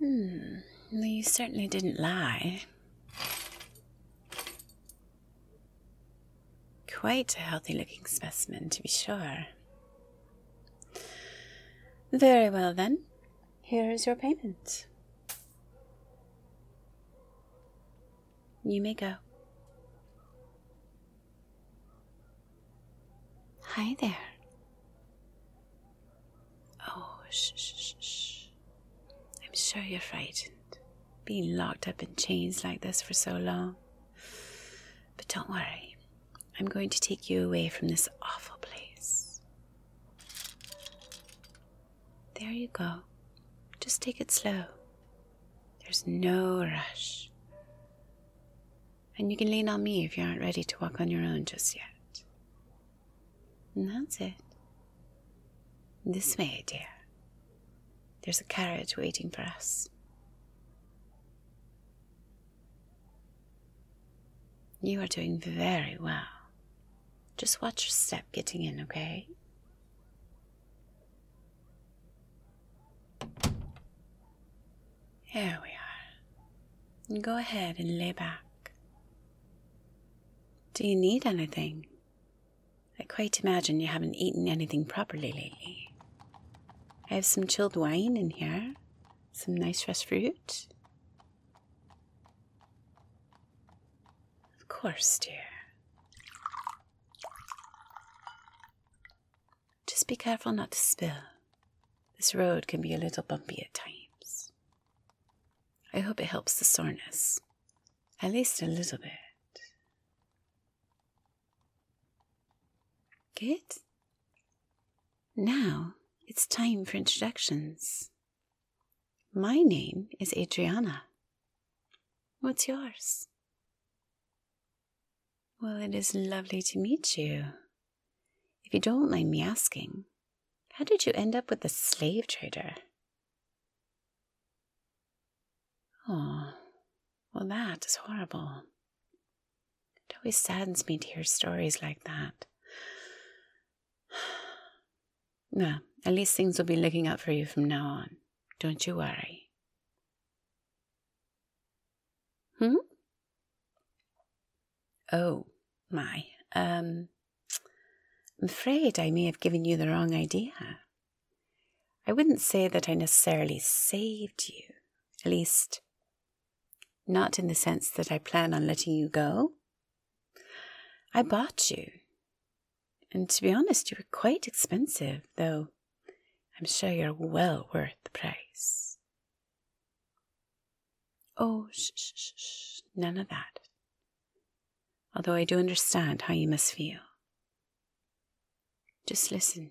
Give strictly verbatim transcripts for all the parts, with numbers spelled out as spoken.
Hmm, well, you certainly didn't lie. Quite a healthy-looking specimen, to be sure. Very well, then. Here is your payment. You may go. Hi there. Oh, shh, shh, shh, shh. I'm sure you're frightened, being locked up in chains like this for so long. But don't worry. I'm going to take you away from this awful place. There you go. Just take it slow. There's no rush. And you can lean on me if you aren't ready to walk on your own just yet. And that's it. This way, dear. There's a carriage waiting for us. You are doing very well. Just watch your step getting in, okay? There we are. And go ahead and lay back. Do you need anything? I quite imagine you haven't eaten anything properly lately. I have some chilled wine in here, some nice fresh fruit. Of course, dear. Just be careful not to spill. This road can be a little bumpy at times. I hope it helps the soreness, at least a little bit. Good. Now it's time for introductions. My name is Adriana. What's yours? Well, it is lovely to meet you. If you don't mind me asking, how did you end up with the slave trader? Oh, well, that is horrible. It always saddens me to hear stories like that. Well, at least things will be looking up for you from now on. Don't you worry. Hmm? Oh, my. Um, I'm afraid I may have given you the wrong idea. I wouldn't say that I necessarily saved you. At least, not in the sense that I plan on letting you go. I bought you. And to be honest, you were quite expensive, though I'm sure you're well worth the price. Oh, shh, shh, shh, shh, none of that. Although I do understand how you must feel. Just listen.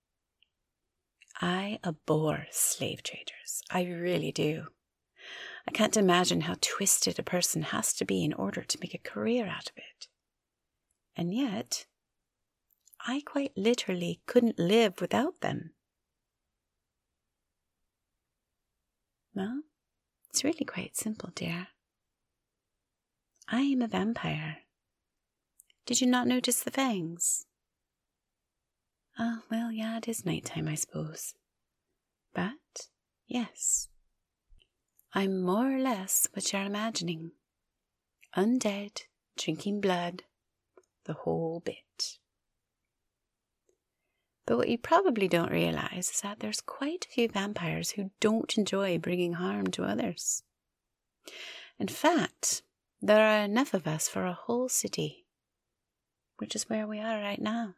I abhor slave traders. I really do. I can't imagine how twisted a person has to be in order to make a career out of it. And yet, I quite literally couldn't live without them. Well, it's really quite simple, dear. I am a vampire. Did you not notice the fangs? Oh, well, yeah, it is nighttime, I suppose. But, yes, I'm more or less what you're imagining. Undead, drinking blood, the whole bit. But what you probably don't realize is that there's quite a few vampires who don't enjoy bringing harm to others. In fact, there are enough of us for a whole city, which is where we are right now.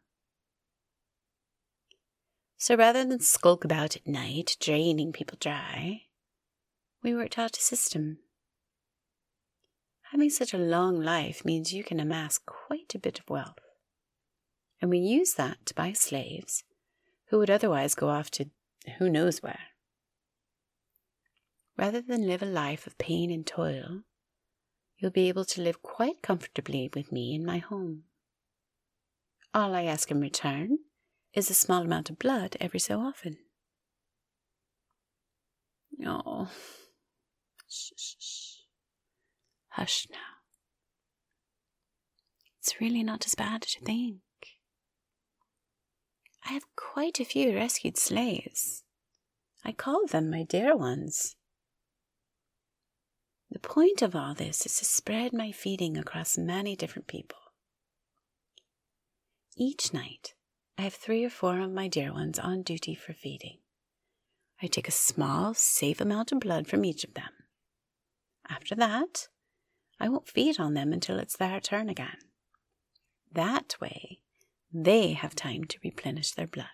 So rather than skulk about at night, draining people dry, we worked out a system. Having such a long life means you can amass quite a bit of wealth. And we use that to buy slaves who would otherwise go off to who knows where. Rather than live a life of pain and toil, you'll be able to live quite comfortably with me in my home. All I ask in return is a small amount of blood every so often. Oh, shh, shh, shh. Hush now. It's really not as bad as you think. I have quite a few rescued slaves. I call them my dear ones. The point of all this is to spread my feeding across many different people. Each night, I have three or four of my dear ones on duty for feeding. I take a small, safe amount of blood from each of them. After that, I won't feed on them until it's their turn again. That way, they have time to replenish their blood.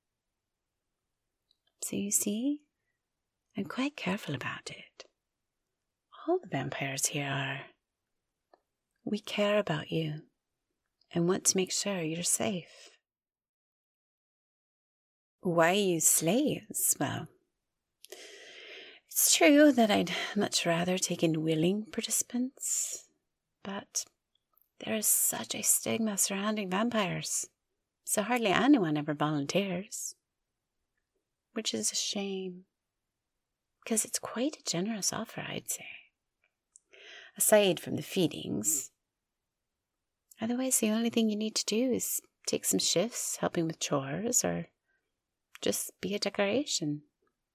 So you see, I'm quite careful about it. All the vampires here are. We care about you and want to make sure you're safe. Why use slaves? Well, it's true that I'd much rather take in willing participants, but there is such a stigma surrounding vampires, so hardly anyone ever volunteers. Which is a shame, because it's quite a generous offer, I'd say. Aside from the feedings. Otherwise, the only thing you need to do is take some shifts helping with chores or just be a decoration.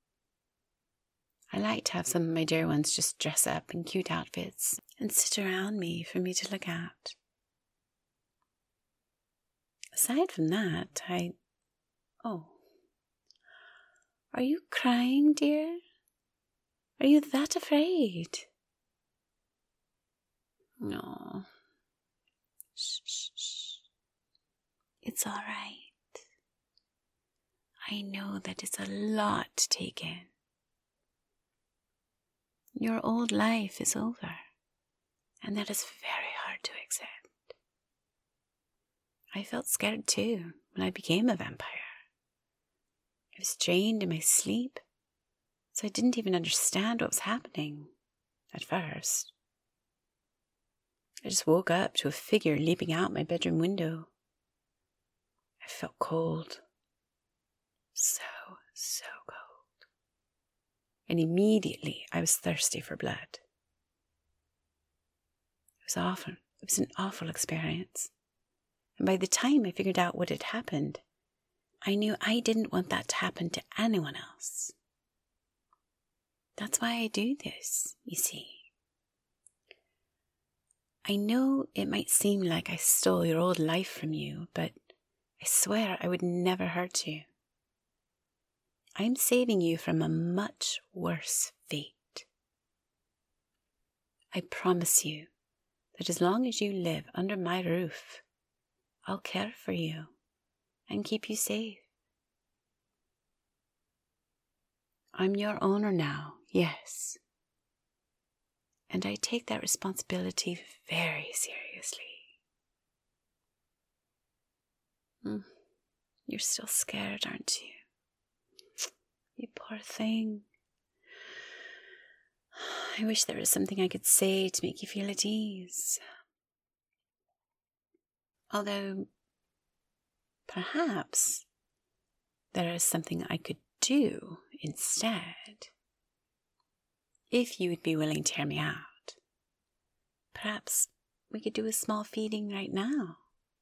I like to have some of my dear ones just dress up in cute outfits and sit around me for me to look at. Aside from that, I... Oh. Are you crying, dear? Are you that afraid? No. Shh, shh, shh. It's all right. I know that it's a lot to take in. Your old life is over, and that is very hard to accept. I felt scared too when I became a vampire. I was drained in my sleep, so I didn't even understand what was happening at first. I just woke up to a figure leaping out my bedroom window. I felt cold. So, so cold. And immediately I was thirsty for blood. It was awful. It was an awful experience. And by the time I figured out what had happened, I knew I didn't want that to happen to anyone else. That's why I do this, you see. I know it might seem like I stole your old life from you, but I swear I would never hurt you. I'm saving you from a much worse fate. I promise you that as long as you live under my roof, I'll care for you and keep you safe. I'm your owner now, yes. And I take that responsibility very seriously. Mm, you're still scared, aren't you? You poor thing. I wish there was something I could say to make you feel at ease. Although, perhaps, there is something I could do instead. If you would be willing to hear me out, perhaps we could do a small feeding right now.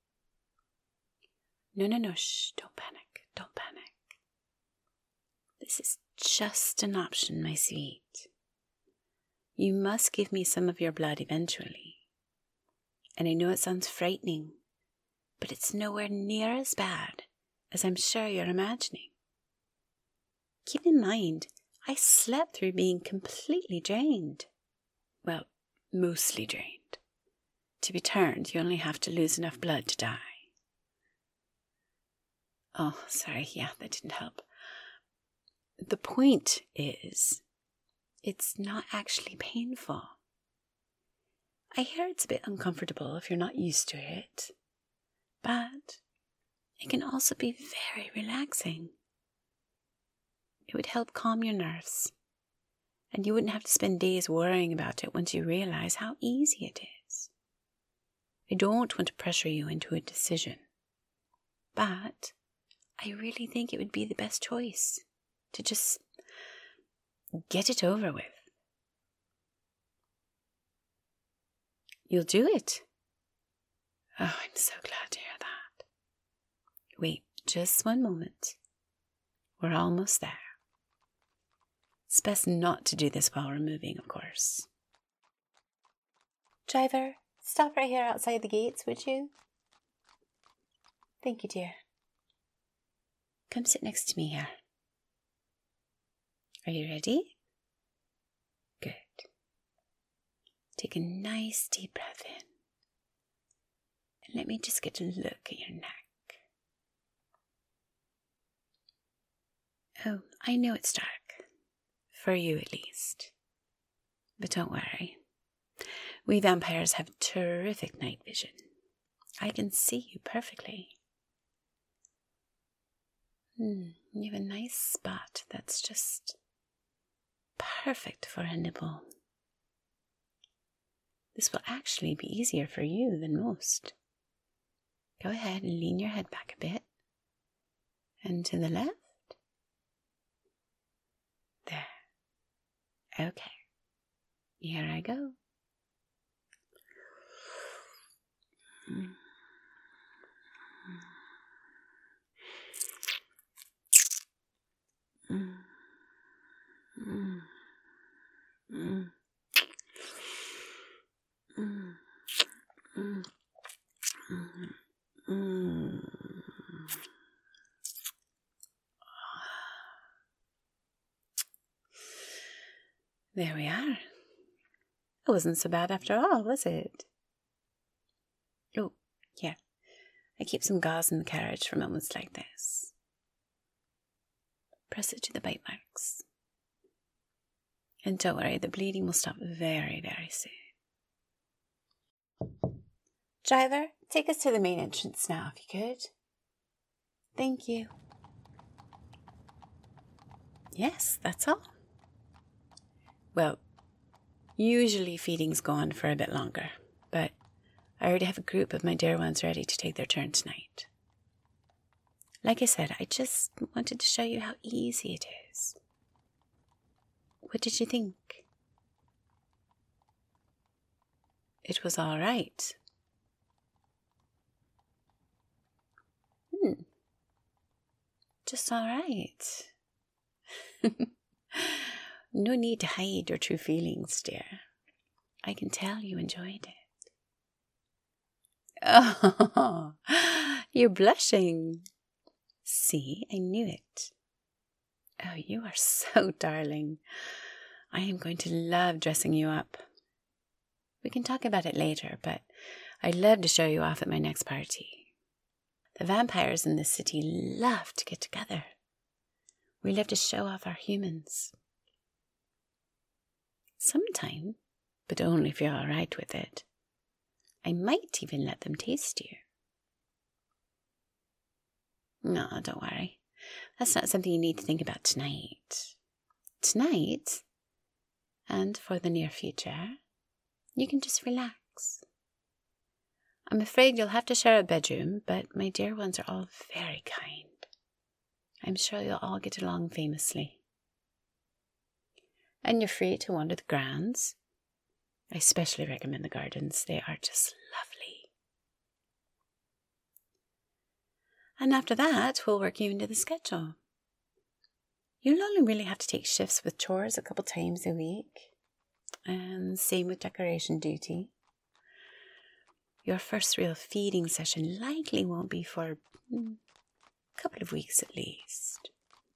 No, no, no, shh, don't panic, don't panic. This is just an option, my sweet. You must give me some of your blood eventually. And I know it sounds frightening, but it's nowhere near as bad as I'm sure you're imagining. Keep in mind, I slept through being completely drained. Well, mostly drained. To be turned, you only have to lose enough blood to die. Oh, sorry, yeah, that didn't help. The point is, it's not actually painful. I hear it's a bit uncomfortable if you're not used to it, but it can also be very relaxing. It would help calm your nerves, and you wouldn't have to spend days worrying about it once you realize how easy it is. I don't want to pressure you into a decision, but I really think it would be the best choice to just get it over with. You'll do it. Oh, I'm so glad to hear that. Wait just one moment. We're almost there. It's best not to do this while we're moving, of course. Driver, stop right here outside the gates, would you? Thank you, dear. Come sit next to me here. Are you ready? Good. Take a nice deep breath in. And let me just get a look at your neck. Oh, I know it's dark. For you at least. But don't worry. We vampires have terrific night vision. I can see you perfectly. Hmm, you have a nice spot that's just perfect for a nibble. This will actually be easier for you than most. Go ahead and lean your head back a bit. And to the left. There. Okay. Here I go. Mm. Mm. Mm. Mm. Mm. Mm. Mm. There we are. It wasn't so bad after all, was it? Oh, yeah. I keep some gauze in the carriage for moments like this. Press it to the bite marks. And don't worry, the bleeding will stop very, very soon. Driver, take us to the main entrance now, if you could. Thank you. Yes, that's all. Well, usually feedings go on for a bit longer, but I already have a group of my dear ones ready to take their turn tonight. Like I said, I just wanted to show you how easy it is. What did you think? It was all right. Hmm. Just all right. No need to hide your true feelings, dear. I can tell you enjoyed it. Oh, you're blushing. See, I knew it. Oh, you are so darling. I am going to love dressing you up. We can talk about it later, but I'd love to show you off at my next party. The vampires in this city love to get together. We love to show off our humans. Sometime, but only if you're all right with it. I might even let them taste you. No, don't worry. That's not something you need to think about tonight. Tonight, and for the near future, you can just relax. I'm afraid you'll have to share a bedroom, but my dear ones are all very kind. I'm sure you'll all get along famously. And you're free to wander the grounds. I especially recommend the gardens. They are just lovely. And after that, we'll work you into the schedule. You'll only really have to take shifts with chores a couple times a week. And same with decoration duty. Your first real feeding session likely won't be for a couple of weeks at least.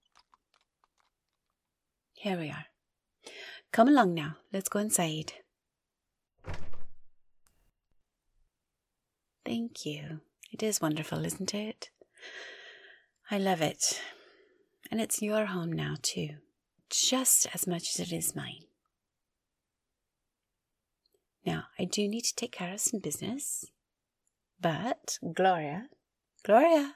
Here we are. Come along now. Let's go inside. Thank you. It is wonderful, isn't it? I love it. And it's your home now, too. Just as much as it is mine. Now, I do need to take care of some business. But, Gloria, Gloria.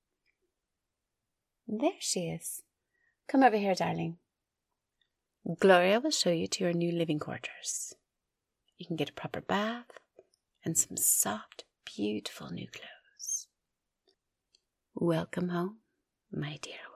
There she is. Come over here, darling. Gloria will show you to your new living quarters. You can get a proper bath and some soft, beautiful new clothes. Welcome home, my dear